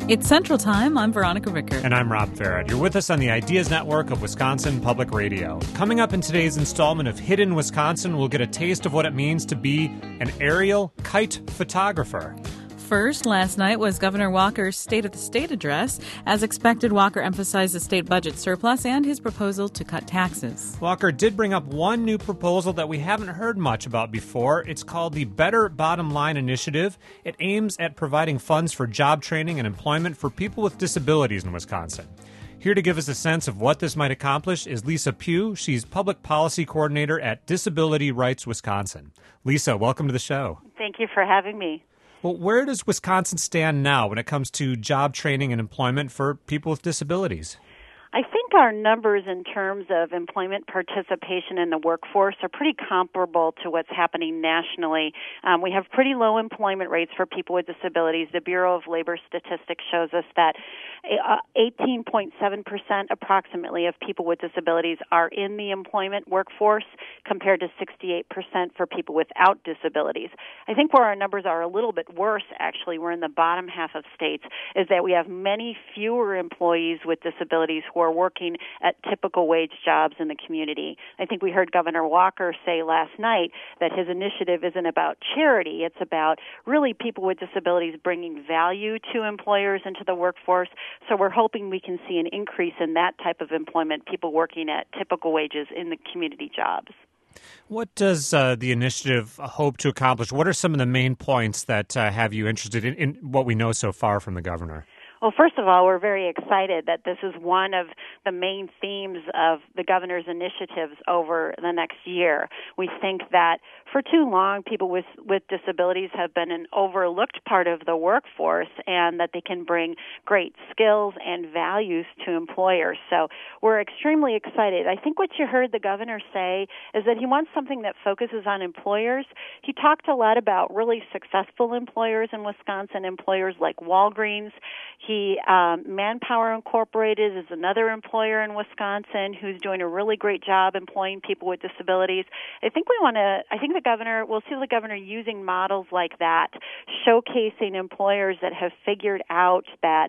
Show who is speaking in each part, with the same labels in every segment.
Speaker 1: It's Central Time. I'm Veronica Rickert.
Speaker 2: And I'm Rob Farrett. You're with us on the Ideas Network of Wisconsin Public Radio. Coming up in today's installment of Hidden Wisconsin, we'll get a taste of what it means to be an aerial kite photographer.
Speaker 1: First, last night was Governor Walker's State of the State address. As expected, Walker emphasized the state budget surplus and his proposal to cut taxes.
Speaker 2: Walker did bring up one new proposal that we haven't heard much about before. It's called the Better Bottom Line Initiative. It aims at providing funds for job training and employment for people with disabilities in Wisconsin. Here to give us a sense of what this might accomplish is Lisa Pugh. She's Public Policy Coordinator at Disability Rights Wisconsin. Lisa, welcome to the show.
Speaker 3: Thank you for having me.
Speaker 2: Well, where does Wisconsin stand now when it comes to job training and employment for people with disabilities?
Speaker 3: I think our numbers in terms of employment participation in the workforce are pretty comparable to what's happening nationally. We have pretty low employment rates for people with disabilities. The Bureau of Labor Statistics shows us that 18.7% approximately of people with disabilities are in the employment workforce compared to 68% for people without disabilities. I think where our numbers are a little bit worse, actually, we're in the bottom half of states, is that we have many fewer employees with disabilities who are working at typical wage jobs in the community. I think we heard Governor Walker say last night that his initiative isn't about charity. It's about really people with disabilities bringing value to employers and to the workforce. So we're hoping we can see an increase in that type of employment, people working at typical wages in the community jobs.
Speaker 2: What does the initiative hope to accomplish? What are some of the main points that have you interested in what we know so far from the governor?
Speaker 3: Well, first of all, we're very excited that this is one of the main themes of the governor's initiatives over the next year. We think that for too long, people with disabilities have been an overlooked part of the workforce and that they can bring great skills and values to employers. So we're extremely excited. I think what you heard the governor say is that he wants something that focuses on employers. He talked a lot about really successful employers in Wisconsin, employers like Walgreens. Manpower Incorporated is another employer in Wisconsin who's doing a really great job employing people with disabilities. I think we'll see the governor using models like that, showcasing employers that have figured out that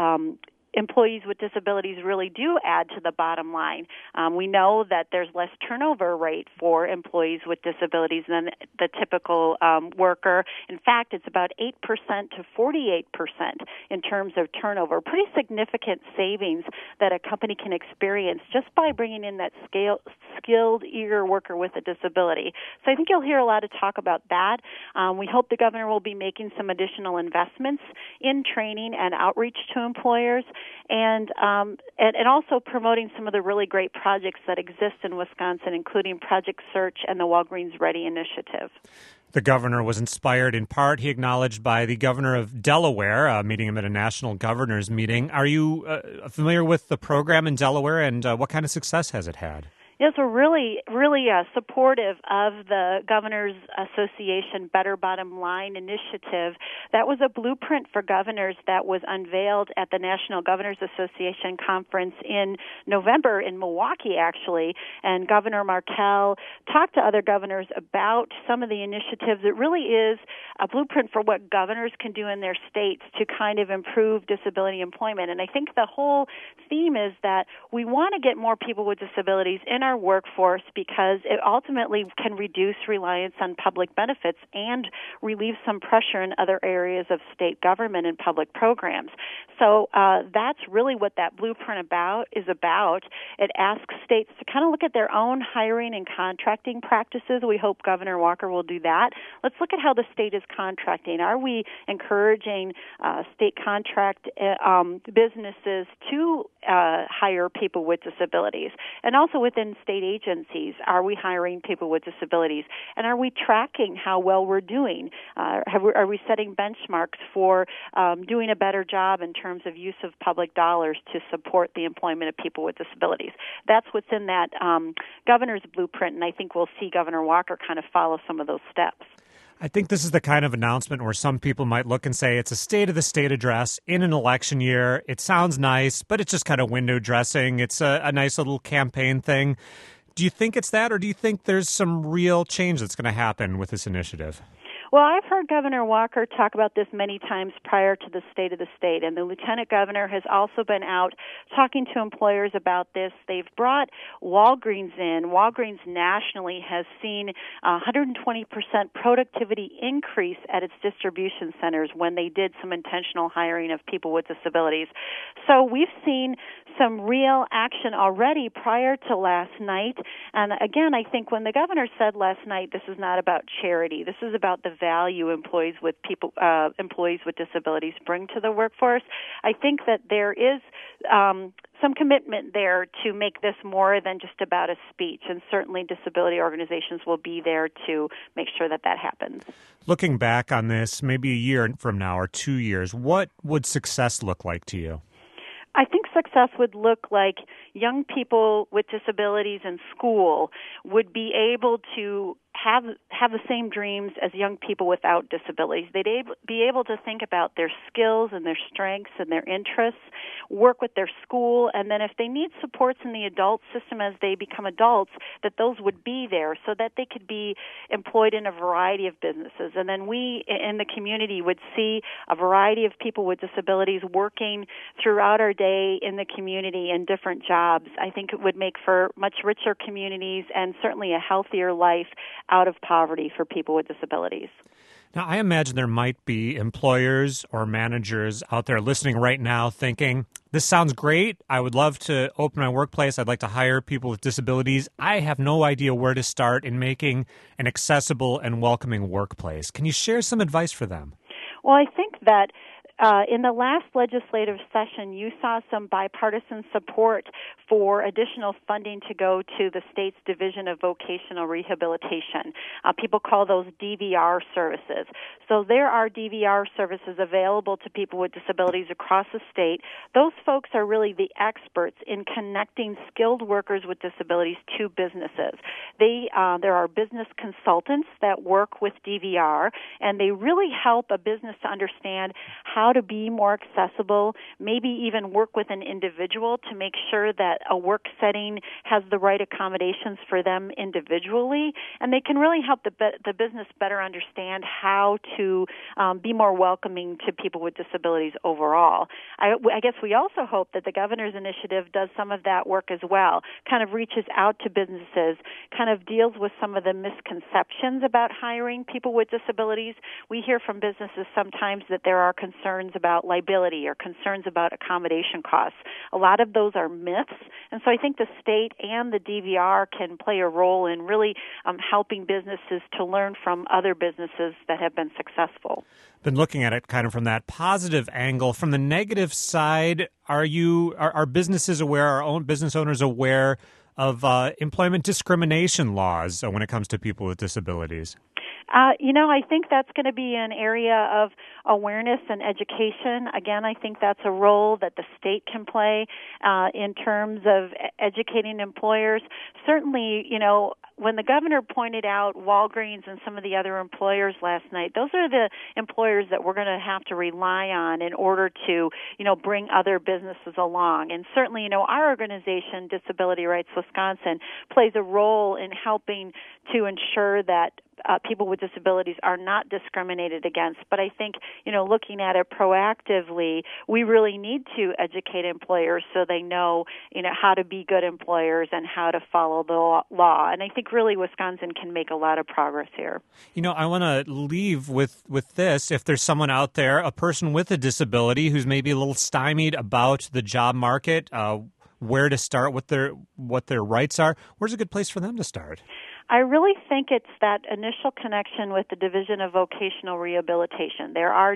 Speaker 3: employees with disabilities really do add to the bottom line. We know that there's less turnover rate for employees with disabilities than the typical worker. In fact, it's about 8% to 48% in terms of turnover. Pretty significant savings that a company can experience just by bringing in that skilled, eager worker with a disability. So I think you'll hear a lot of talk about that. We hope the governor will be making some additional investments in training and outreach to employers, and also promoting some of the really great projects that exist in Wisconsin, including Project Search and the Walgreens Ready initiative.
Speaker 2: The governor was inspired in part, he acknowledged, by the governor of Delaware, meeting him at a national governors meeting. Are you familiar with the program in Delaware, and what kind of success has it had?
Speaker 3: Yes, we're really supportive of the Governors Association Better Bottom Line initiative. That was a blueprint for governors that was unveiled at the National Governors Association conference in November in Milwaukee, actually. And Governor Markell talked to other governors about some of the initiatives. It really is a blueprint for what governors can do in their states to kind of improve disability employment. And I think the whole theme is that we want to get more people with disabilities in our workforce because it ultimately can reduce reliance on public benefits and relieve some pressure in other areas of state government and public programs. So that's really what that blueprint is about. It asks states to kind of look at their own hiring and contracting practices. We hope Governor Walker will do that. Let's look at how the state is contracting. Are we encouraging state contract businesses to hire people with disabilities? And also within state agencies, are we hiring people with disabilities? And are we tracking how well we're doing? Are we setting benchmarks for doing a better job in terms of use of public dollars to support the employment of people with disabilities? That's what's in that governor's blueprint, and I think we'll see Governor Walker kind of follow some of those steps.
Speaker 2: I think this is the kind of announcement where some people might look and say it's a State of the State address in an election year. It sounds nice, but it's just kind of window dressing. It's a nice little campaign thing. Do you think it's that, or do you think there's some real change that's going to happen with this initiative?
Speaker 3: Well, I've heard Governor Walker talk about this many times prior to the State of the State, and the Lieutenant Governor has also been out talking to employers about this. They've brought Walgreens in. Walgreens nationally has seen 120% productivity increase at its distribution centers when they did some intentional hiring of people with disabilities. So we've seen some real action already prior to last night. And again, I think when the governor said last night, this is not about charity. This is about the value employees with disabilities bring to the workforce. I think that there is some commitment there to make this more than just about a speech, and certainly disability organizations will be there to make sure that that happens.
Speaker 2: Looking back on this, maybe a year from now or 2 years, what would success look like to you?
Speaker 3: I think success would look like young people with disabilities in school would be able to have the same dreams as young people without disabilities. They'd be able to think about their skills and their strengths and their interests, work with their school, and then if they need supports in the adult system as they become adults, that those would be there so that they could be employed in a variety of businesses. And then we in the community would see a variety of people with disabilities working throughout our day in the community in different jobs. I think it would make for much richer communities and certainly a healthier life out of poverty for people with disabilities.
Speaker 2: Now, I imagine there might be employers or managers out there listening right now thinking, this sounds great. I would love to open my workplace. I'd like to hire people with disabilities. I have no idea where to start in making an accessible and welcoming workplace. Can you share some advice for them?
Speaker 3: Well, I think that in the last legislative session, you saw some bipartisan support for additional funding to go to the state's Division of Vocational Rehabilitation. People call those DVR services. So there are DVR services available to people with disabilities across the state. Those folks are really the experts in connecting skilled workers with disabilities to businesses. There are business consultants that work with DVR, and they really help a business to understand how to be more accessible, maybe even work with an individual to make sure that a work setting has the right accommodations for them individually, and they can really help the business better understand how to be more welcoming to people with disabilities overall. I guess we also hope that the governor's initiative does some of that work as well, kind of reaches out to businesses, kind of deals with some of the misconceptions about hiring people with disabilities. We hear from businesses sometimes that there are concerns about liability or concerns about accommodation costs. A lot of those are myths, and so I think the state and the DVR can play a role in really helping businesses to learn from other businesses that have been successful.
Speaker 2: Been looking at it kind of from that positive angle. From the negative side, are businesses aware, our own business owners aware of employment discrimination laws when it comes to people with disabilities?
Speaker 3: I think that's going to be an area of awareness and education. Again, I think that's a role that the state can play in terms of educating employers. Certainly, when the governor pointed out Walgreens and some of the other employers last night, those are the employers that we're going to have to rely on in order to, bring other businesses along. And certainly, our organization, Disability Rights Wisconsin, plays a role in helping to ensure that people with disabilities are not discriminated against. But I think, looking at it proactively, we really need to educate employers so they know, how to be good employers and how to follow the law. And I think really Wisconsin can make a lot of progress here.
Speaker 2: I want to leave with this. If there's someone out there, a person with a disability who's maybe a little stymied about the job market, where to start, what their rights are, where's a good place for them to start?
Speaker 3: I really think it's that initial connection with the Division of Vocational Rehabilitation. There are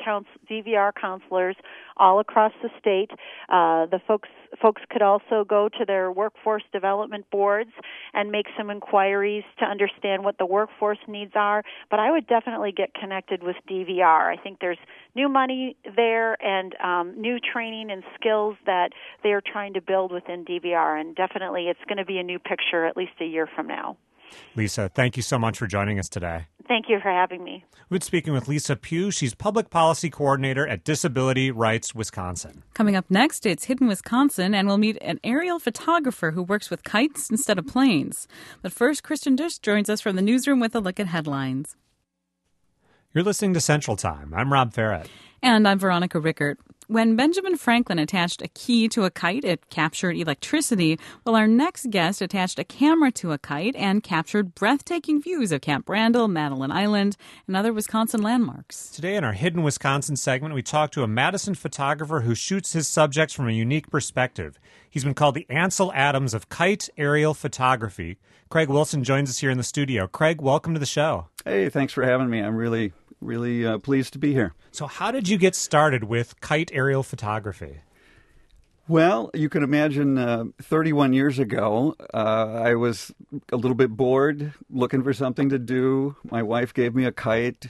Speaker 3: DVR counselors all across the state. The folks could also go to their workforce development boards and make some inquiries to understand what the workforce needs are. But I would definitely get connected with DVR. I think there's new money there and new training and skills that they are trying to build within DVR. And definitely it's going to be a new picture at least a year from now.
Speaker 2: Lisa, thank you so much for joining us today.
Speaker 3: Thank you for having me.
Speaker 2: We've been speaking with Lisa Pugh. She's Public Policy Coordinator at Disability Rights Wisconsin.
Speaker 1: Coming up next, it's Hidden Wisconsin, and we'll meet an aerial photographer who works with kites instead of planes. But first, Kristen Dush joins us from the newsroom with a look at headlines.
Speaker 2: You're listening to Central Time. I'm Rob Farrett.
Speaker 1: And I'm Veronica Rickert. When Benjamin Franklin attached a key to a kite, it captured electricity. Well, our next guest attached a camera to a kite and captured breathtaking views of Camp Randall, Madeline Island, and other Wisconsin landmarks.
Speaker 2: Today in our Hidden Wisconsin segment, we talk to a Madison photographer who shoots his subjects from a unique perspective. He's been called the Ansel Adams of kite aerial photography. Craig Wilson joins us here in the studio. Craig, welcome to the show.
Speaker 4: Hey, thanks for having me. I'm really pleased to be here.
Speaker 2: So how did you get started with kite aerial photography?
Speaker 4: Well, you can imagine 31 years ago, I was a little bit bored, looking for something to do. My wife gave me a kite.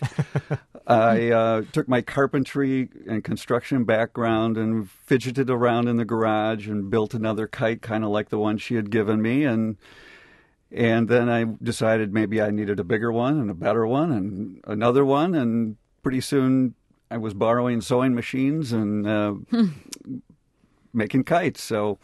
Speaker 4: I took my carpentry and construction background and fidgeted around in the garage and built another kite, kind of like the one she had given me. And then I decided maybe I needed a bigger one and a better one and another one. And pretty soon I was borrowing sewing machines and making kites. So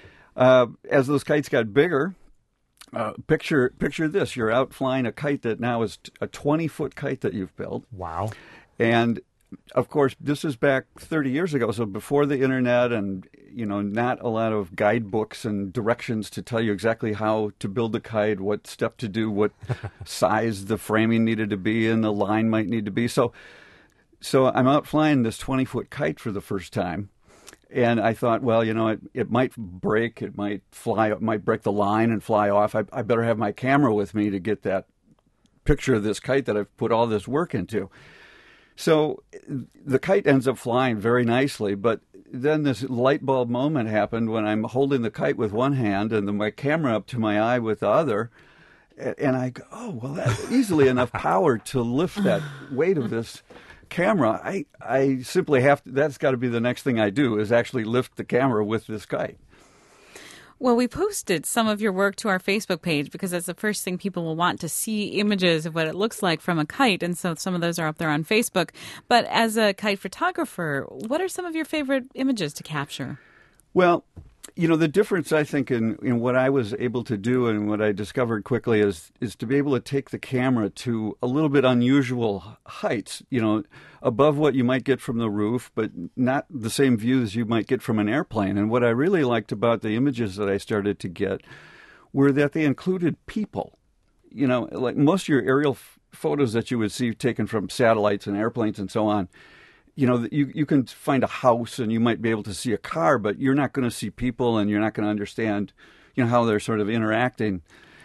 Speaker 4: as those kites got bigger, picture this. You're out flying a kite that now is a 20-foot kite that you've built.
Speaker 2: Wow.
Speaker 4: And, of course, this is back 30 years ago, so before the internet and, not a lot of guidebooks and directions to tell you exactly how to build a kite, what step to do, what size the framing needed to be and the line might need to be. So I'm out flying this 20-foot kite for the first time. And I thought, well, it might break, it might fly, it might break the line and fly off. I better have my camera with me to get that picture of this kite that I've put all this work into. So the kite ends up flying very nicely, but then this light bulb moment happened when I'm holding the kite with one hand and then my camera up to my eye with the other. And I go, oh, well, that's easily enough power to lift that weight of this camera. I simply have to, that's got to be the next thing I do is actually lift the camera with this kite.
Speaker 1: Well, we posted some of your work to our Facebook page because that's the first thing people will want to see, images of what it looks like from a kite. And so some of those are up there on Facebook. But as a kite photographer, what are some of your favorite images to capture?
Speaker 4: Well, the difference, I think, in what I was able to do and what I discovered quickly is to be able to take the camera to a little bit unusual heights, above what you might get from the roof, but not the same views you might get from an airplane. And what I really liked about the images that I started to get were that they included people. Like most of your aerial photos that you would see taken from satellites and airplanes and so on, you can find a house and you might be able to see a car, but you're not going to see people and you're not going to understand, how they're sort of interacting,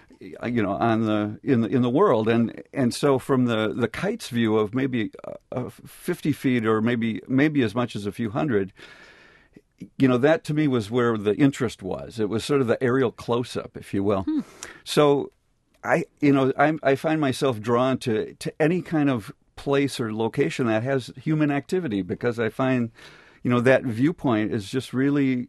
Speaker 4: in the world. And so from the kite's view of maybe 50 feet or maybe as much as a few hundred, that to me was where the interest was. It was sort of the aerial close-up, if you will. So I find myself drawn to any kind of place or location that has human activity because I find, that viewpoint is just really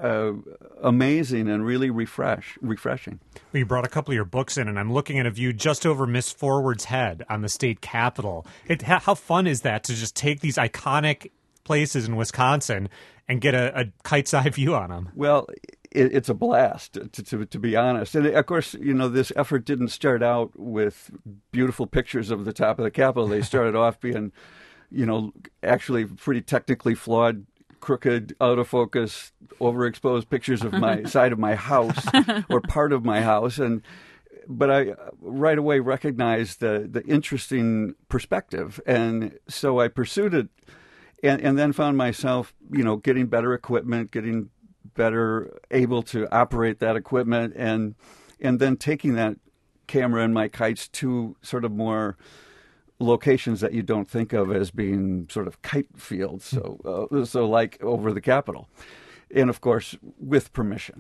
Speaker 4: amazing and really refreshing.
Speaker 2: Well, you brought a couple of your books in, and I'm looking at a view just over Miss Forward's head on the state capitol. How fun is that to just take these iconic places in Wisconsin and get a kite's eye view on them?
Speaker 4: Well, it's a blast, to be honest. And, of course, this effort didn't start out with beautiful pictures of the top of the Capitol. They started off being, actually pretty technically flawed, crooked, out of focus, overexposed pictures of my side of my house or part of my house. But I right away recognized the interesting perspective. And so I pursued it and then found myself, getting better equipment, getting better able to operate that equipment and then taking that camera and my kites to sort of more locations that you don't think of as being sort of kite fields. So like over the Capitol. And, of course, with permission.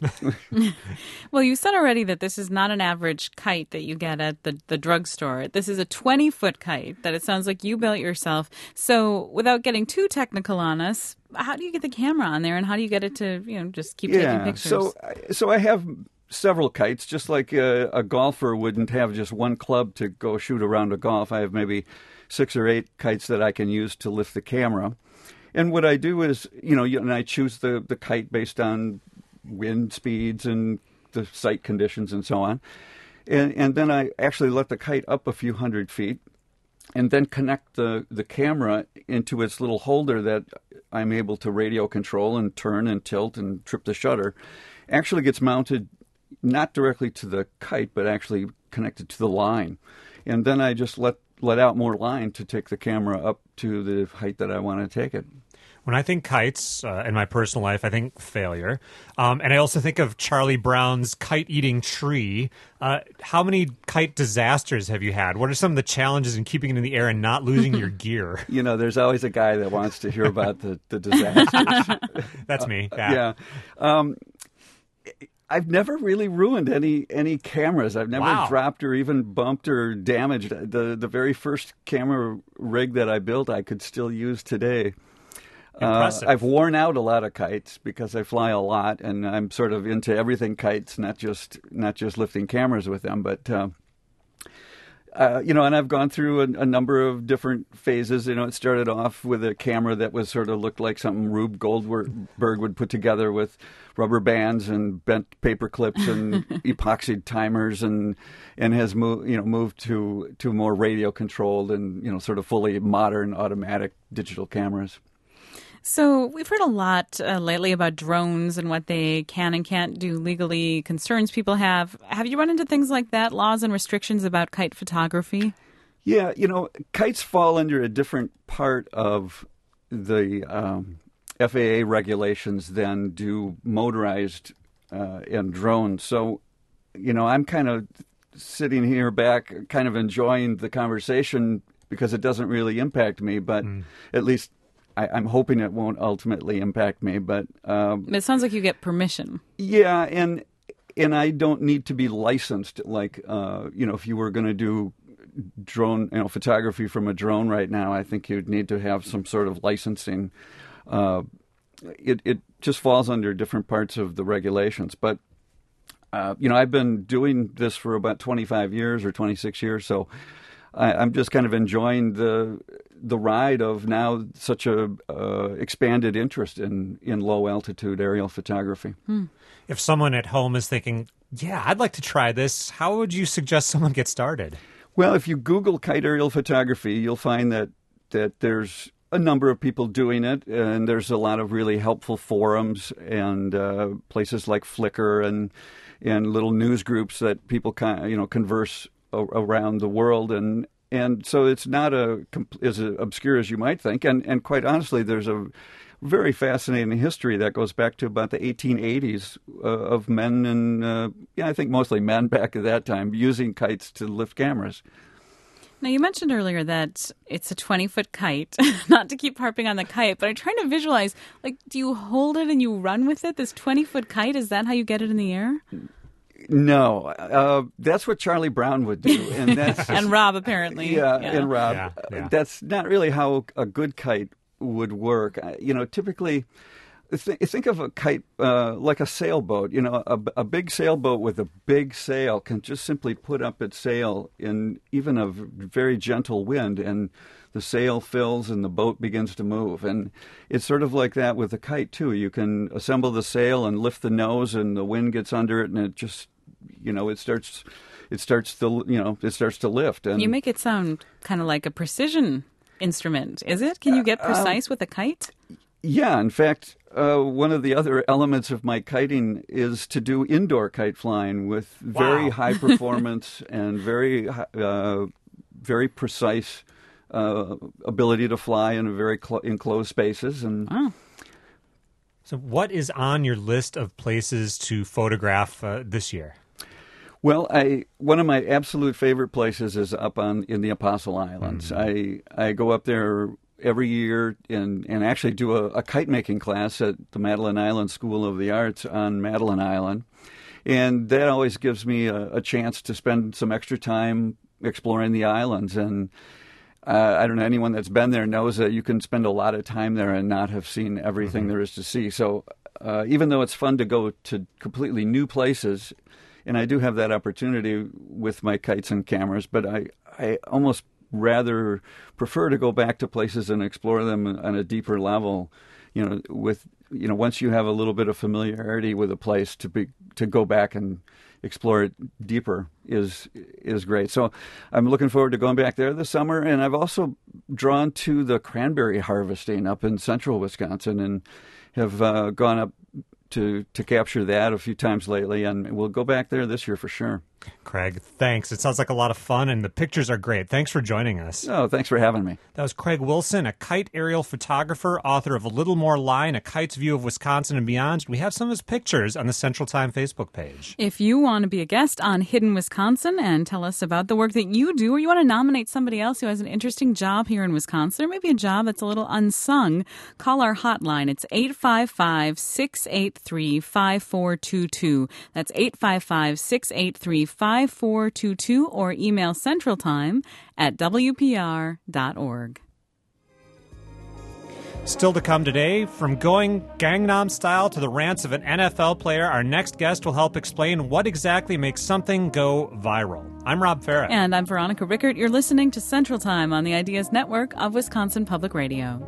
Speaker 1: Well, you said already that this is not an average kite that you get at the drugstore. This is a 20-foot kite that it sounds like you built yourself. So without getting too technical on us, how do you get the camera on there and how do you get it to, just keep taking pictures?
Speaker 4: So I have several kites, just like a golfer wouldn't have just one club to go shoot around a golf. I have maybe 6 or 8 kites that I can use to lift the camera. And what I do is, and I choose the kite based on wind speeds and the sight conditions and so on. And then I actually let the kite up a few hundred feet. and then connect the camera into its little holder that I'm able to radio control and turn and tilt and trip the shutter. Actually gets mounted not directly to the kite, but actually connected to the line. And then I just let out more line to take the camera up to the height that I want to take it.
Speaker 2: When I think kites in my personal life, I think failure. And I also think of Charlie Brown's kite-eating tree. How many kite disasters have you had? What are some of the challenges in keeping it in the air and not losing your gear?
Speaker 4: You know, there's always a guy that wants to hear about the disasters.
Speaker 2: That's me.
Speaker 4: Yeah. I've never really ruined any cameras. I've never dropped or even bumped or damaged. The very first camera rig that I built, I could still use today.
Speaker 2: Impressive.
Speaker 4: I've worn out a lot of kites because I fly a lot, and I'm sort of into everything kites, not just lifting cameras with them. But and I've gone through a number of different phases. You know, it started off with a camera that was sort of looked like something Rube Goldberg would put together with rubber bands and bent paper clips and epoxied timers, and has moved to more radio controlled and sort of fully modern automatic digital cameras.
Speaker 1: So we've heard a lot lately about drones and what they can and can't do legally, concerns people have. Have you run into things like that, laws and restrictions about kite photography?
Speaker 4: Yeah, kites fall under a different part of the FAA regulations than do motorized and drones. So, I'm kind of sitting here back, kind of enjoying the conversation because it doesn't really impact me, but at least I'm hoping it won't ultimately impact me, but
Speaker 1: it sounds like you get permission.
Speaker 4: Yeah, and I don't need to be licensed. Like if you were going to do drone photography from a drone right now, I think you'd need to have some sort of licensing. It just falls under different parts of the regulations, but I've been doing this for about 25 years or 26 years, so I'm just kind of enjoying the ride of now such a expanded interest in low altitude aerial photography.
Speaker 2: If someone at home is thinking, yeah, I'd like to try this, how would you suggest someone get started?
Speaker 4: Well, if you Google kite aerial photography, you'll find that there's a number of people doing it, and there's a lot of really helpful forums and places like Flickr and little news groups that people converse around the world, and so it's not as obscure as you might think, and quite honestly, there's a very fascinating history that goes back to about the 1880s of men and I think mostly men back at that time using kites to lift cameras.
Speaker 1: Now, you mentioned earlier that it's a 20-foot kite, not to keep harping on the kite, but I'm trying to visualize, do you hold it and you run with it, this 20-foot kite? Is that how you get it in the air?
Speaker 4: No, that's what Charlie Brown would do. And that's
Speaker 1: and Rob, apparently.
Speaker 4: Yeah, and Rob.
Speaker 2: Yeah.
Speaker 4: That's not really how a good kite would work. Typically, think of a kite like a sailboat. A big sailboat with a big sail can just simply put up its sail in even a very gentle wind, and the sail fills and the boat begins to move. And it's sort of like that with a kite too. You can assemble the sail and lift the nose, and the wind gets under it, and it just it starts to lift. And
Speaker 1: you make it sound kind of like a precision instrument, is it? Can you get precise with a kite?
Speaker 4: Yeah, in fact, one of the other elements of my kiting is to do indoor kite flying with very high performance and very precise ability to fly in very enclosed spaces. And
Speaker 2: so, what is on your list of places to photograph this year?
Speaker 4: Well, one of my absolute favorite places is up in the Apostle Islands. I go up there every year and actually do a kite making class at the Madeline Island School of the Arts on Madeline Island. And that always gives me a chance to spend some extra time exploring the islands. And I don't know, anyone that's been there knows that you can spend a lot of time there and not have seen everything there is to see. So even though it's fun to go to completely new places, and I do have that opportunity with my kites and cameras, but I almost rather prefer to go back to places and explore them on a deeper level. Once you have a little bit of familiarity with a place, to go back and explore it deeper is great. So I'm looking forward to going back there this summer. And I've also drawn to the cranberry harvesting up in central Wisconsin, and have gone up to capture that a few times lately, and we'll go back there this year for sure.
Speaker 2: Craig, thanks. It sounds like a lot of fun, and the pictures are great. Thanks for joining us.
Speaker 4: Oh, thanks for having me.
Speaker 2: That was Craig Wilson, a kite aerial photographer, author of A Little More Line, A Kite's View of Wisconsin and Beyond. We have some of his pictures on the Central Time Facebook page.
Speaker 1: If you want to be a guest on Hidden Wisconsin and tell us about the work that you do, or you want to nominate somebody else who has an interesting job here in Wisconsin, or maybe a job that's a little unsung, call our hotline. It's 855-683-5422. That's 855-683-5422, or email centraltime@wpr.org.
Speaker 2: Still to come today, from going Gangnam Style to the rants of an NFL player, our next guest will help explain what exactly makes something go viral. I'm Rob Farrett.
Speaker 1: And I'm Veronica Rickert. You're listening to Central Time on the Ideas Network of Wisconsin Public Radio.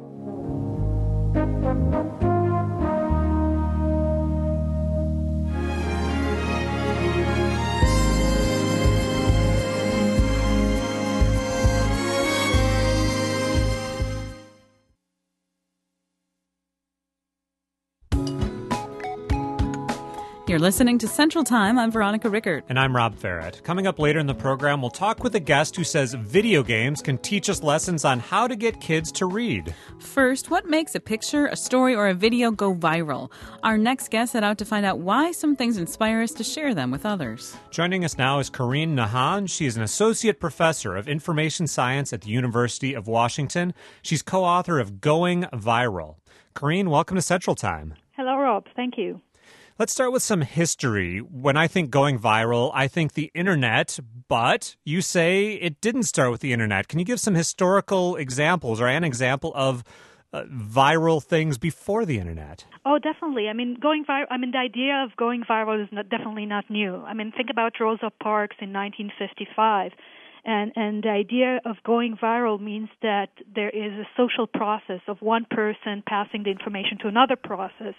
Speaker 1: You're listening to Central Time. I'm Veronica Rickert.
Speaker 2: And I'm Rob Farrett. Coming up later in the program, we'll talk with a guest who says video games can teach us lessons on how to get kids to read.
Speaker 1: First, what makes a picture, a story, or a video go viral? Our next guest set out to find out why some things inspire us to share them with others.
Speaker 2: Joining us now is Karine Nahan. She is an associate professor of information science at the University of Washington. She's co-author of Going Viral. Karine, welcome to Central Time.
Speaker 5: Hello, Rob. Thank you.
Speaker 2: Let's start with some history. When I think going viral, I think the internet, but you say it didn't start with the internet. Can you give some historical examples or an example of viral things before the internet?
Speaker 5: Oh, definitely. I mean, the idea of going viral is definitely not new. I mean, think about Rosa Parks in 1955. And the idea of going viral means that there is a social process of one person passing the information to another person,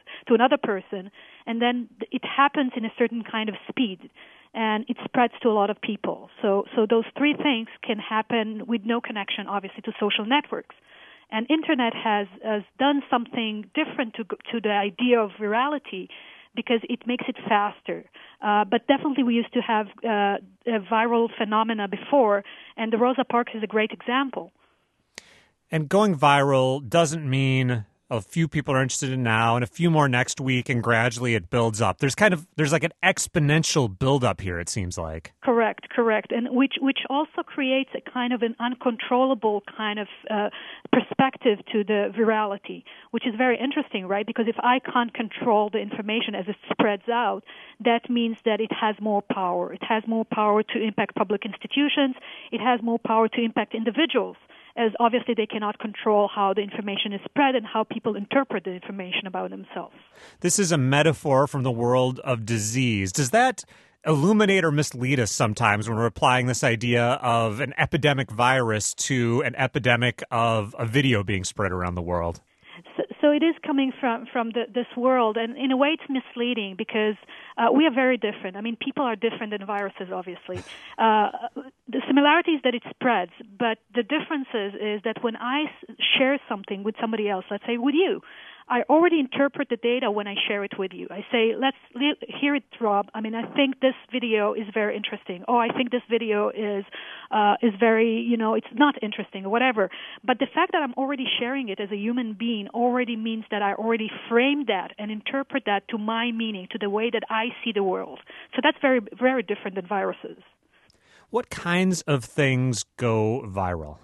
Speaker 5: and then it happens in a certain kind of speed, and it spreads to a lot of people. So those three things can happen with no connection, obviously, to social networks. And Internet has done something different to the idea of virality, because it makes it faster. But definitely we used to have a viral phenomena before, and the Rosa Parks is a great example.
Speaker 2: And going viral doesn't mean a few people are interested in now and a few more next week, and gradually it builds up. There's like an exponential buildup here, it seems like.
Speaker 5: Correct. And which also creates a kind of an uncontrollable kind of perspective to the virality, which is very interesting, right? Because if I can't control the information as it spreads out, that means that it has more power. It has more power to impact public institutions. It has more power to impact individuals, as obviously they cannot control how the information is spread and how people interpret the information about themselves.
Speaker 2: This is a metaphor from the world of disease. Does that illuminate or mislead us sometimes when we're applying this idea of an epidemic virus to an epidemic of a video being spread around the world?
Speaker 5: So it is coming from this world, and in a way it's misleading because we are very different. I mean, people are different than viruses, obviously. The similarity is that it spreads, but the difference is that when I share something with somebody else, let's say with you, I already interpret the data when I share it with you. I say, let's hear it, Rob. I mean, I think this video is very interesting. Oh, I think this video is very, it's not interesting or whatever. But the fact that I'm already sharing it as a human being already means that I already frame that and interpret that to my meaning, to the way that I see the world. So that's very, very different than viruses.
Speaker 2: What kinds of things go viral?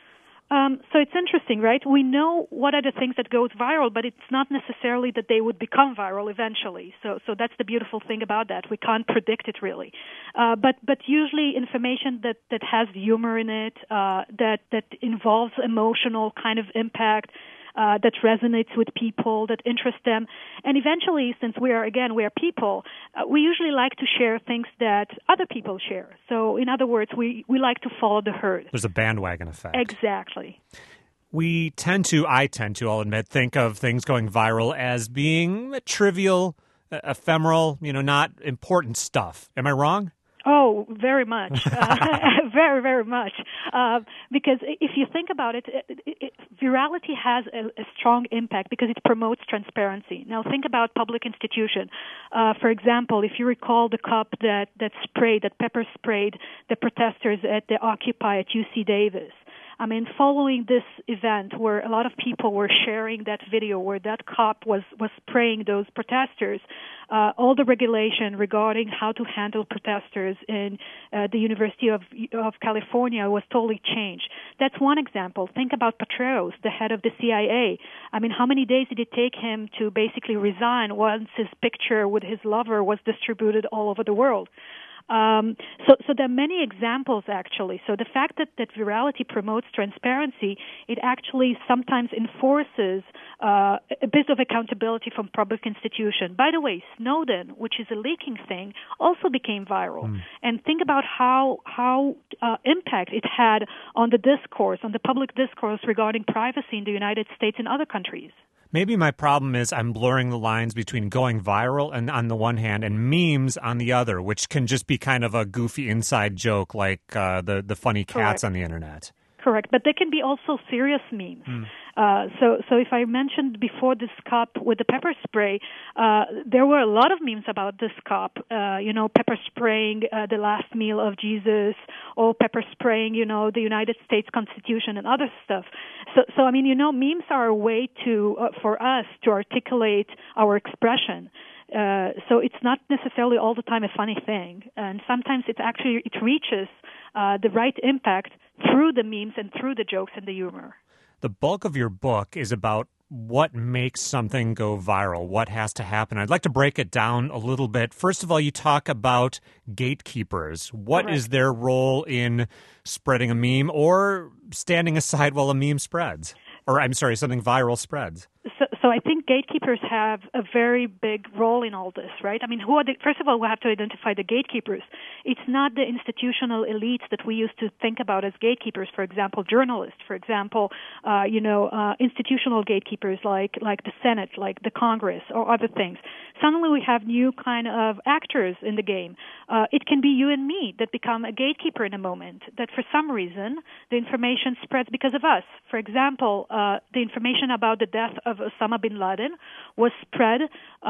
Speaker 5: So it's interesting, right? We know what are the things that goes viral, but it's not necessarily that they would become viral eventually. So that's the beautiful thing about that. We can't predict it really. But usually information that has humor in it, that involves emotional kind of impact, that resonates with people, that interests them. And eventually, since we are people, we usually like to share things that other people share. So in other words, we like to follow the herd.
Speaker 2: There's a bandwagon effect.
Speaker 5: Exactly.
Speaker 2: I tend to, I'll admit, think of things going viral as being trivial, ephemeral, not important stuff. Am I wrong?
Speaker 5: Oh, very much. Very, very much. Because if you think about it, virality has a strong impact because it promotes transparency. Now, think about public institution. For example, if you recall the cop that pepper sprayed the protesters at the Occupy at UC Davis. I mean, following this event where a lot of people were sharing that video where that cop was spraying those protesters, all the regulation regarding how to handle protesters in the University of California was totally changed. That's one example. Think about Petraeus, the head of the CIA. I mean, how many days did it take him to basically resign once his picture with his lover was distributed all over the world? So there are many examples, actually. So the fact that virality promotes transparency, it actually sometimes enforces a bit of accountability from public institution. By the way, Snowden, which is a leaking thing, also became viral. And think about how impact it had on the discourse, on the public discourse regarding privacy in the United States and other countries.
Speaker 2: Maybe my problem is I'm blurring the lines between going viral and on the one hand and memes on the other, which can just be kind of a goofy inside joke like the funny cats on the internet.
Speaker 5: Correct, but they can be also serious memes. So if I mentioned before this cop with the pepper spray, there were a lot of memes about this cop, pepper spraying the last meal of Jesus, or pepper spraying, the United States Constitution and other stuff. So I mean, memes are a way for us to articulate our expression. So it's not necessarily all the time a funny thing, and sometimes it reaches the right impact through the memes and through the jokes and the humor.
Speaker 2: The bulk of your book is about what makes something go viral, what has to happen. I'd like to break it down a little bit. First of all, you talk about gatekeepers. What is their role in spreading a meme or standing aside while a meme spreads? Or, I'm sorry, something viral spreads.
Speaker 5: So I think gatekeepers have a very big role in all this, right? I mean, first of all, we have to identify the gatekeepers. It's not the institutional elites that we used to think about as gatekeepers, for example, journalists, for example, institutional gatekeepers like the Senate, like the Congress, or other things. Suddenly we have new kind of actors in the game. It can be you and me that become a gatekeeper in a moment, that for some reason the information spreads because of us. For example, the information about the death of Osama bin Laden was spread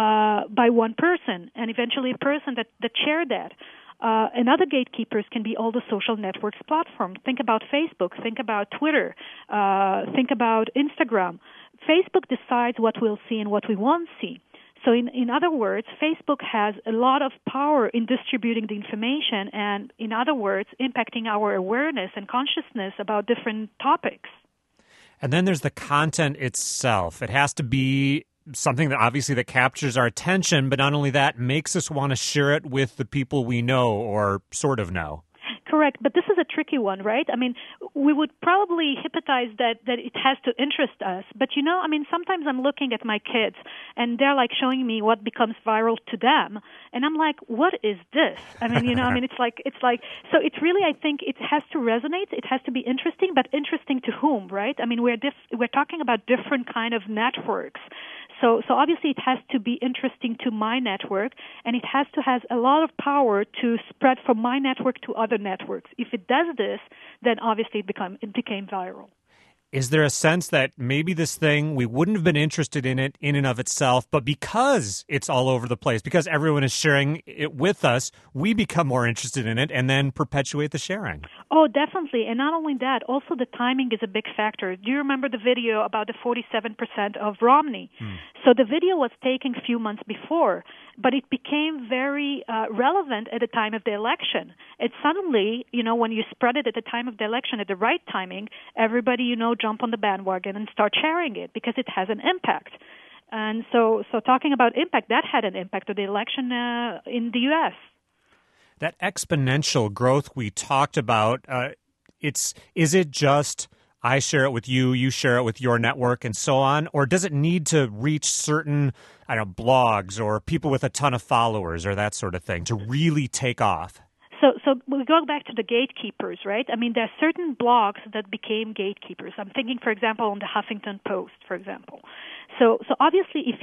Speaker 5: by one person, and eventually a person that shared that. And other gatekeepers can be all the social networks platforms. Think about Facebook. Think about Twitter. Think about Instagram. Facebook decides what we'll see and what we won't see. So in other words, Facebook has a lot of power in distributing the information and, in other words, impacting our awareness and consciousness about different topics.
Speaker 2: And then there's the content itself. It has to be something that obviously that captures our attention, but not only that, makes us want to share it with the people we know or sort of know.
Speaker 5: Correct, but this is a tricky one, right? I mean, we would probably hypothesize that it has to interest us. But, sometimes I'm looking at my kids, and they're, showing me what becomes viral to them. And I'm like, what is this? It's like, so it's really, I think it has to resonate. It has to be interesting, but interesting to whom, right? I mean, we're talking about different kind of networks. So obviously it has to be interesting to my network, and it has to have a lot of power to spread from my network to other networks. If it does this, then obviously it became viral.
Speaker 2: Is there a sense that maybe this thing, we wouldn't have been interested in it in and of itself, but because it's all over the place, because everyone is sharing it with us, we become more interested in it and then perpetuate the sharing?
Speaker 5: Oh, definitely. And not only that, also the timing is a big factor. Do you remember the video about the 47% of Romney? So the video was taken a few months before, but it became very relevant at the time of the election. It suddenly, when you spread it at the time of the election at the right timing, everybody, jump on the bandwagon and start sharing it because it has an impact. And so talking about impact, that had an impact on the election in the U.S.
Speaker 2: That exponential growth we talked about, is it just I share it with you, you share it with your network, and so on? Or does it need to reach certain, I don't know, blogs or people with a ton of followers or that sort of thing to really take off?
Speaker 5: So we go back to the gatekeepers, right? I mean, there are certain blogs that became gatekeepers. I'm thinking, for example, on the Huffington Post, for example. So obviously, if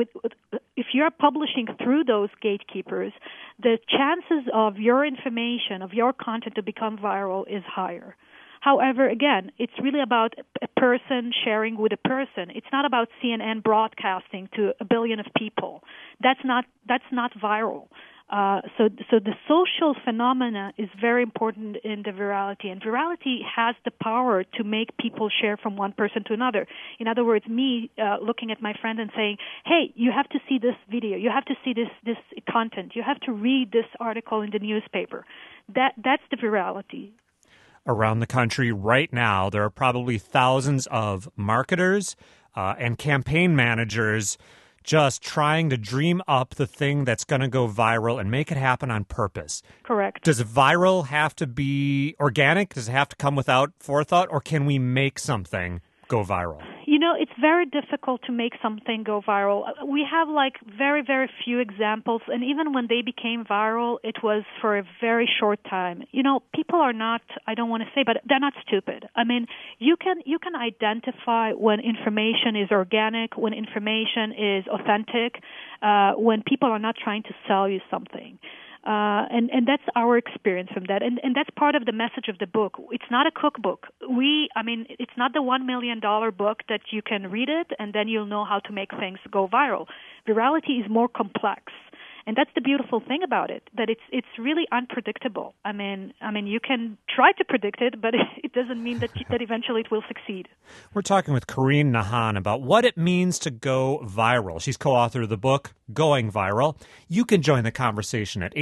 Speaker 5: you're publishing through those gatekeepers, the chances of your information, of your content to become viral is higher. However, again, it's really about a person sharing with a person. It's not about CNN broadcasting to a billion of people. That's not viral. So the social phenomena is very important in the virality, and virality has the power to make people share from one person to another. In other words, me looking at my friend and saying, "Hey, you have to see this video. You have to see this content. You have to read this article in the newspaper." That's the virality.
Speaker 2: Around the country right now, there are probably thousands of marketers and campaign managers just trying to dream up the thing that's going to go viral and make it happen on purpose.
Speaker 5: Correct.
Speaker 2: Does viral have to be organic? Does it have to come without forethought? Or can we make something go viral?
Speaker 5: You know, it's very difficult to make something go viral. We have very, very few examples, and even when they became viral, it was for a very short time. You know, people are not, I don't want to say, but they're not stupid. I mean, you can identify when information is organic, when information is authentic, when people are not trying to sell you something. And that's our experience from that. And that's part of the message of the book. It's not a cookbook. It's not the $1 million book that you can read it and then you'll know how to make things go viral. Virality is more complex. And that's the beautiful thing about it, that it's really unpredictable. I mean, you can try to predict it, but it doesn't mean that eventually it will succeed.
Speaker 2: We're talking with Karine Nahan about what it means to go viral. She's co-author of the book, Going Viral. You can join the conversation at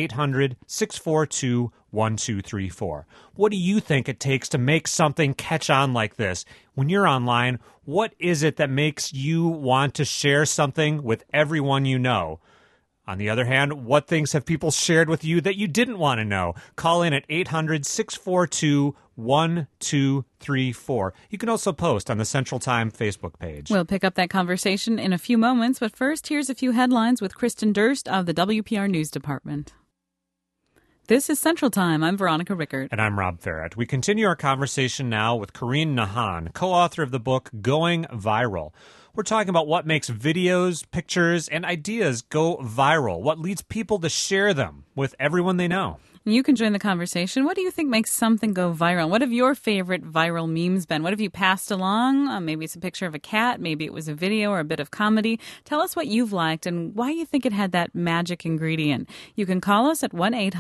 Speaker 2: 800-642-1234. What do you think it takes to make something catch on like this? When you're online, what is it that makes you want to share something with everyone you know? On the other hand, what things have people shared with you that you didn't want to know? Call in at 800-642-1234. You can also post on the Central Time Facebook page.
Speaker 1: We'll pick up that conversation in a few moments, but first, here's a few headlines with Kristen Durst of the WPR News Department. This is Central Time. I'm Veronica Rickert.
Speaker 2: And I'm Rob Farrett. We continue our conversation now with Karine Nahan, co-author of the book Going Viral. We're talking about what makes videos, pictures, and ideas go viral, what leads people to share them with everyone they know.
Speaker 1: You can join the conversation. What do you think makes something go viral? What have your favorite viral memes been? What have you passed along? Maybe it's a picture of a cat. Maybe it was a video or a bit of comedy. Tell us what you've liked and why you think it had that magic ingredient. You can call us at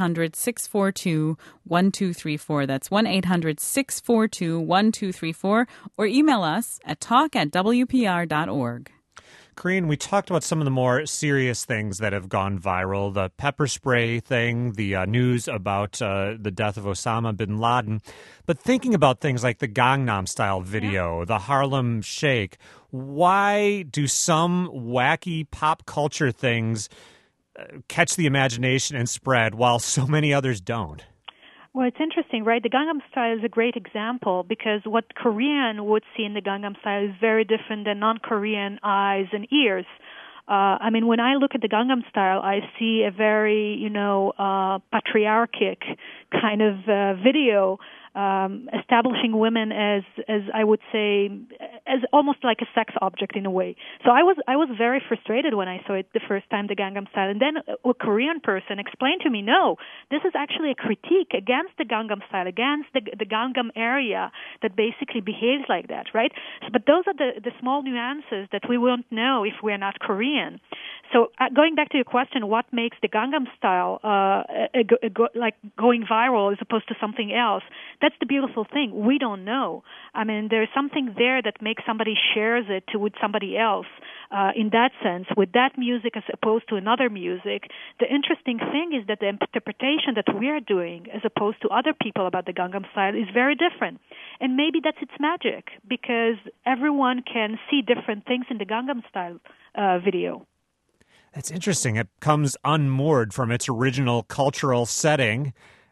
Speaker 1: 1-800-642-1234. That's 1-800-642-1234. Or email us at talk@wpr.org.
Speaker 2: Karine, we talked about some of the more serious things that have gone viral, the pepper spray thing, the news about the death of Osama bin Laden. But thinking about things like the Gangnam Style video, the Harlem Shake, why do some wacky pop culture things catch the imagination and spread while so many others don't?
Speaker 5: Well, it's interesting, right? The Gangnam Style is a great example because what Korean would see in the Gangnam Style is very different than non-Korean eyes and ears. When I look at the Gangnam Style, I see a very, patriarchic kind of video establishing women as I would say, as almost like a sex object in a way. So I was very frustrated when I saw it the first time, the Gangnam Style. And then a Korean person explained to me, no, this is actually a critique against the Gangnam Style, against the Gangnam area that basically behaves like that, right? But those are the small nuances that we won't know if we're not Korean. So going back to your question, what makes the Gangnam Style going viral as opposed to something else? That's the beautiful thing. We don't know. I mean, there's something there that makes somebody shares it with somebody else. In that sense, with that music as opposed to another music, the interesting thing is that the interpretation that we're doing as opposed to other people about the Gangnam Style is very different. And maybe that's its magic, because everyone can see different things in the Gangnam Style video.
Speaker 2: That's interesting. It comes unmoored from its original cultural setting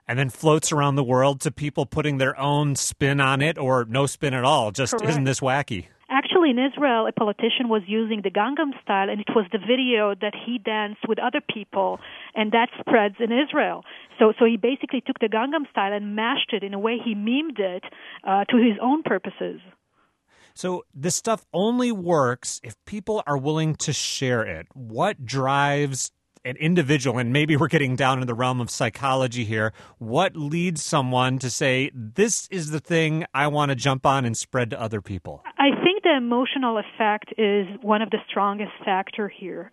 Speaker 2: and then floats around the world to people putting their own spin on it or no spin at all. Just
Speaker 5: Correct.
Speaker 2: Isn't this wacky?
Speaker 5: Actually, in Israel, a politician was using the Gangnam Style, and it was the video that he danced with other people, and that spreads in Israel. So he basically took the Gangnam Style and mashed it in a way he memed it to his own purposes.
Speaker 2: So this stuff only works if people are willing to share it. What drives an individual, and maybe we're getting down into the realm of psychology here, what leads someone to say, this is the thing I want to jump on and spread to other people?
Speaker 5: I think the emotional effect is one of the strongest factor here.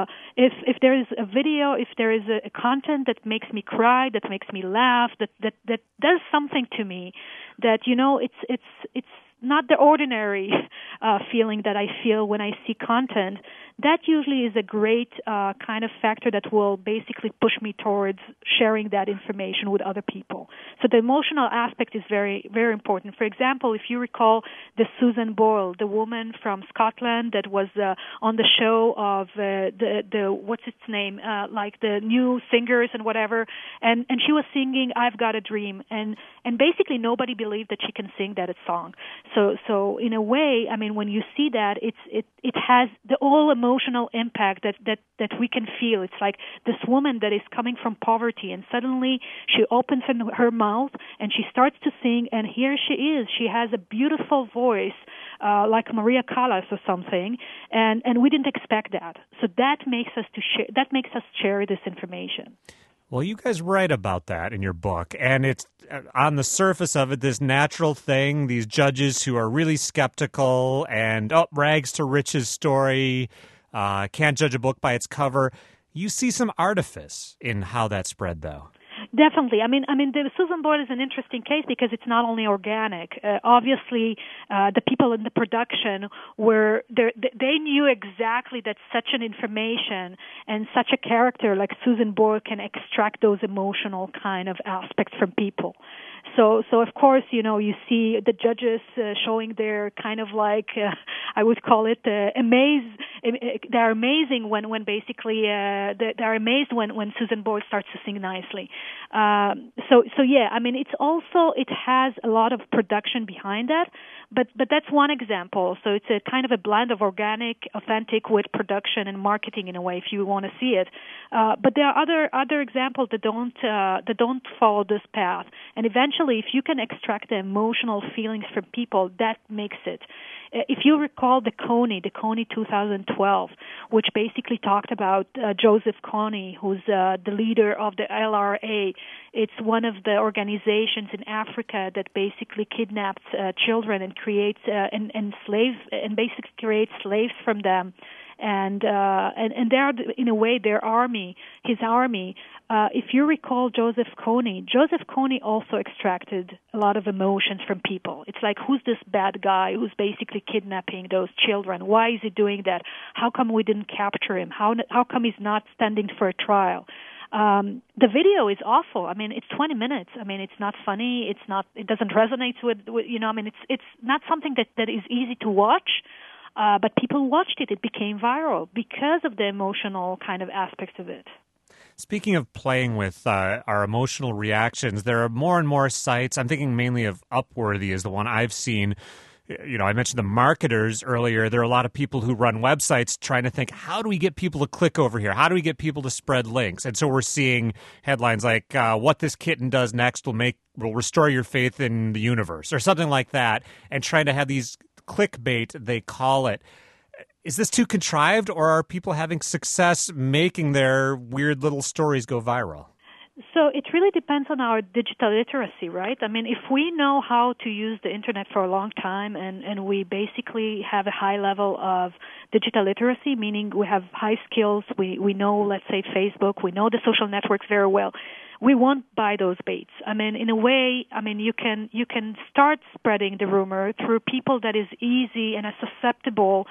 Speaker 5: If there is a video, if there is a content that makes me cry, that makes me laugh, that does something to me, that it's not the ordinary feeling that I feel when I see content, that usually is a great kind of factor that will basically push me towards sharing that information with other people. So the emotional aspect is very, very important. For example, if you recall the Susan Boyle, the woman from Scotland that was on the show of the what's its name, like the new singers and whatever, and she was singing "I've Got a Dream," and basically nobody believed that she can sing that song. So in a way, I mean, when you see that, it has the whole emotional impact that we can feel. It's like this woman that is coming from poverty, and suddenly she opens her mouth and she starts to sing, and here she is. She has a beautiful voice, like Maria Callas or something, and we didn't expect that. So that makes us share this information.
Speaker 2: Well, you guys write about that in your book, and it's on the surface of it, this natural thing, these judges who are really skeptical and, rags to riches story, can't judge a book by its cover. You see some artifice in how that spread, though.
Speaker 5: Definitely. I mean, the Susan Boyle is an interesting case because it's not only organic. Obviously, the people in the production they knew exactly that such an information and such a character like Susan Boyle can extract those emotional kind of aspects from people. So of course, you see the judges showing their kind of like, I would call it they're amazing when basically they're amazed when Susan Boyle starts to sing nicely. So yeah, I mean, it has a lot of production behind that, but that's one example. So it's a kind of a blend of organic, authentic with production and marketing in a way, if you want to see it. But there are other examples that don't follow this path, and eventually, if you can extract the emotional feelings from people, that makes it. If you recall the Kony 2012, which basically talked about Joseph Kony, who's the leader of the LRA. It's one of the organizations in Africa that basically kidnaps children and creates and slaves and basically creates slaves from them. And they're in a way their army, his army. If you recall Joseph Kony also extracted a lot of emotions from people. It's like, who's this bad guy who's basically kidnapping those children? Why is he doing that? How come we didn't capture him? How come he's not standing for a trial? The video is awful. I mean, it's 20 minutes. I mean, it's not funny. It doesn't resonate with I mean, it's not something that is easy to watch. But people watched it. It became viral because of the emotional kind of aspects of it.
Speaker 2: Speaking of playing with our emotional reactions, there are more and more sites. I'm thinking mainly of Upworthy is the one I've seen. I mentioned the marketers earlier. There are a lot of people who run websites trying to think, how do we get people to click over here? How do we get people to spread links? And so we're seeing headlines like, what this kitten does next will restore your faith in the universe, or something like that, and trying to have these clickbait, they call it. Is this too contrived, or are people having success making their weird little stories go viral?
Speaker 5: So it really depends on our digital literacy, right? I mean, if we know how to use the internet for a long time and we basically have a high level of digital literacy, meaning we have high skills, we know, let's say, Facebook, we know the social networks very well, we won't buy those baits. I mean, in a way, you can start spreading the rumor through people that is easy and are susceptible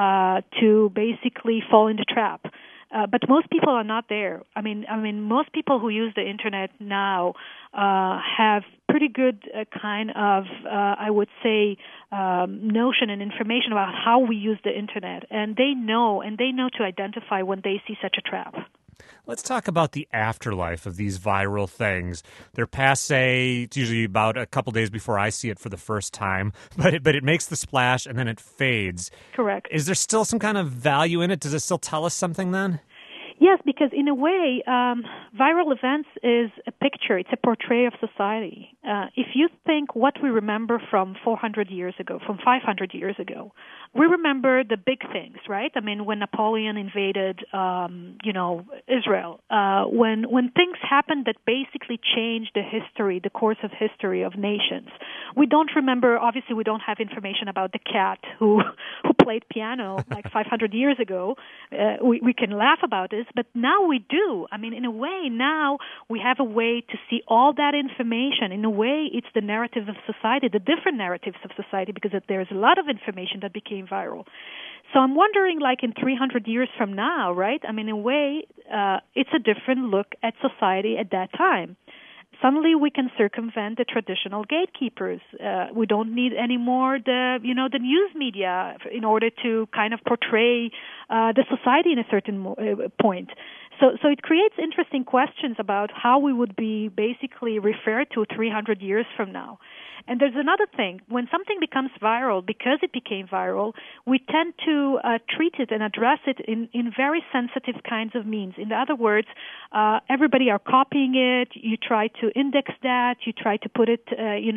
Speaker 5: to basically fall in the trap. But most people are not there. I mean, most people who use the internet now have pretty good kind of, I would say, notion and information about how we use the internet, and they know to identify when they see such a trap.
Speaker 2: Let's talk about the afterlife of these viral things. They're passe. It's usually about a couple days before I see it for the first time, but it makes the splash and then it fades.
Speaker 5: Correct.
Speaker 2: Is there still some kind of value in it? Does it still tell us something then?
Speaker 5: Yes, because in a way, viral events is a picture. It's a portrait of society. If you think what we remember from 400 years ago, from 500 years ago, we remember the big things, right? I mean, when Napoleon invaded, Israel, when things happened that basically changed the course of history of nations. We don't remember. Obviously, we don't have information about the cat who played piano like 500 years ago. We can laugh about this. But now we do. I mean, in a way, now we have a way to see all that information. In a way, it's the narrative of society, the different narratives of society, because there's a lot of information that became viral. So I'm wondering, like in 300 years from now, right? I mean, in a way, it's a different look at society at that time. Suddenly we can circumvent the traditional gatekeepers. We don't need anymore the news media in order to kind of portray the society in a certain point. So it creates interesting questions about how we would be basically referred to 300 years from now. And there's another thing. When something becomes viral, because it became viral, we tend to treat it and address it in very sensitive kinds of means. In other words, everybody are copying it. You try to index that. You try to put it,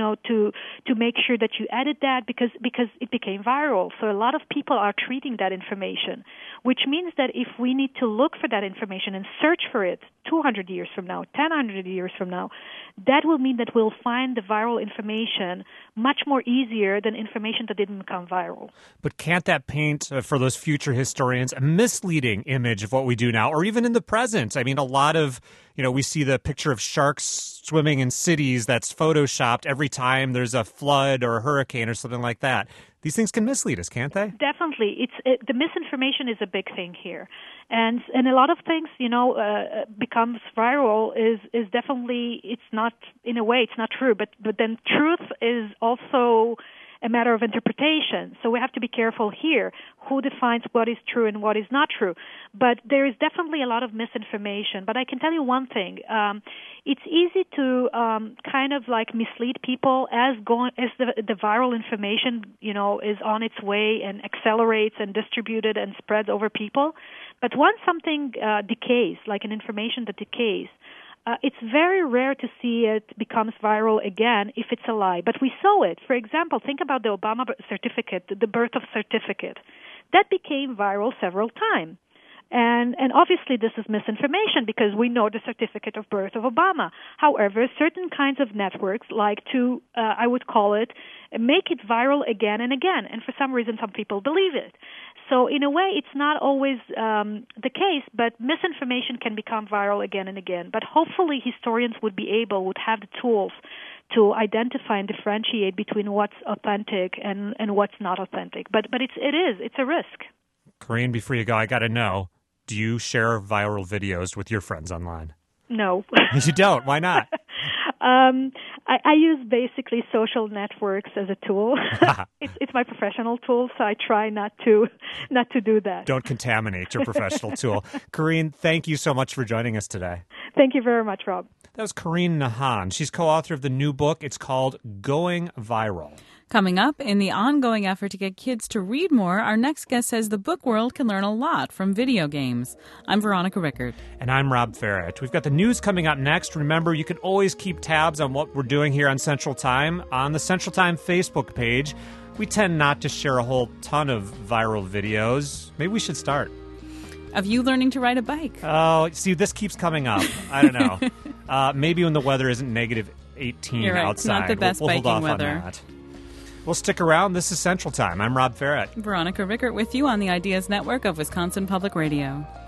Speaker 5: to make sure that you edit that because it became viral. So a lot of people are treating that information, which means that if we need to look for that information and search for it 200 years from now, 100 years from now, that will mean that we'll find the viral information much more easier than information that didn't become viral.
Speaker 2: But can't that paint, for those future historians, a misleading image of what we do now, or even in the present? I mean, a lot of, we see the picture of sharks swimming in cities that's photoshopped every time there's a flood or a hurricane or something like that. These things can mislead us, can't they?
Speaker 5: Definitely. The misinformation is a big thing here. And a lot of things, becomes viral is definitely, it's not, in a way, it's not true. But then truth is also a matter of interpretation. So we have to be careful here. Who defines what is true and what is not true? But there is definitely a lot of misinformation. But I can tell you one thing. It's easy to kind of like mislead people as the viral information, is on its way and accelerates and distributed and spreads over people. But once something decays, like an information that decays, it's very rare to see it becomes viral again if it's a lie. But we saw it. For example, think about the Obama certificate, the birth of certificate. That became viral several times. And obviously this is misinformation because we know the certificate of birth of Obama. However, certain kinds of networks like to, I would call it, make it viral again and again. And for some reason, some people believe it. So in a way, it's not always the case, but misinformation can become viral again and again. But hopefully historians would have the tools to identify and differentiate between what's authentic and what's not authentic. But it's a risk.
Speaker 2: Karine, before you go, I got to know, do you share viral videos with your friends online?
Speaker 5: No.
Speaker 2: You don't? Why not?
Speaker 5: I use basically social networks as a tool. It's my professional tool, so I try not to do that.
Speaker 2: Don't contaminate your professional tool. Karine, thank you so much for joining us today.
Speaker 5: Thank you very much, Rob.
Speaker 2: That was Karine Nahan. She's co-author of the new book. It's called Going Viral.
Speaker 1: Coming up, in the ongoing effort to get kids to read more, our next guest says the book world can learn a lot from video games. I'm Veronica Rickert.
Speaker 2: And I'm Rob Farrett. We've got the news coming up next. Remember, you can always keep tabs on what we're doing here on Central Time on the Central Time Facebook page. We tend not to share a whole ton of viral videos. Maybe we should start.
Speaker 1: Of you learning to ride a bike.
Speaker 2: Oh, see, this keeps coming up. I don't know. Maybe when the weather isn't negative 18
Speaker 1: You're right.
Speaker 2: outside.
Speaker 1: It's not the best
Speaker 2: we'll
Speaker 1: biking
Speaker 2: hold off
Speaker 1: weather.
Speaker 2: on that. Well, stick around. This is Central Time. I'm Rob Farrett.
Speaker 1: Veronica Rickert with you on the Ideas Network of Wisconsin Public Radio.